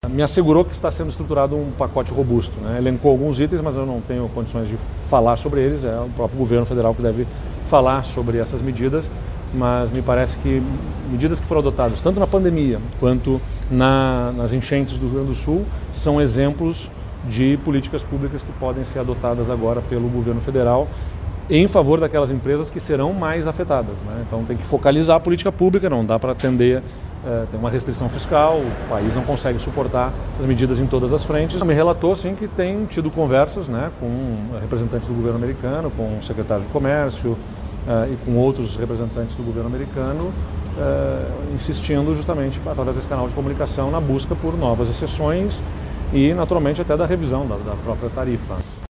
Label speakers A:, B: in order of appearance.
A: me assegurou que está sendo estruturado um pacote robusto, né? Elencou alguns itens, mas eu não tenho condições de falar sobre eles, é o próprio governo federal que deve falar sobre essas medidas, mas me parece que medidas que foram adotadas tanto na pandemia quanto nas enchentes do Rio Grande do Sul são exemplos de políticas públicas que podem ser adotadas agora pelo governo federal em favor daquelas empresas que serão mais afetadas, né? Então tem que focalizar a política pública, não dá para atender, tem uma restrição fiscal, o país não consegue suportar essas medidas em todas as frentes. Me relatou sim que tem tido conversas, né, com representantes do governo americano, com o secretário de Comércio e com outros representantes do governo americano, insistindo justamente através desse canal de comunicação na busca por novas exceções e naturalmente até da revisão da própria tarifa.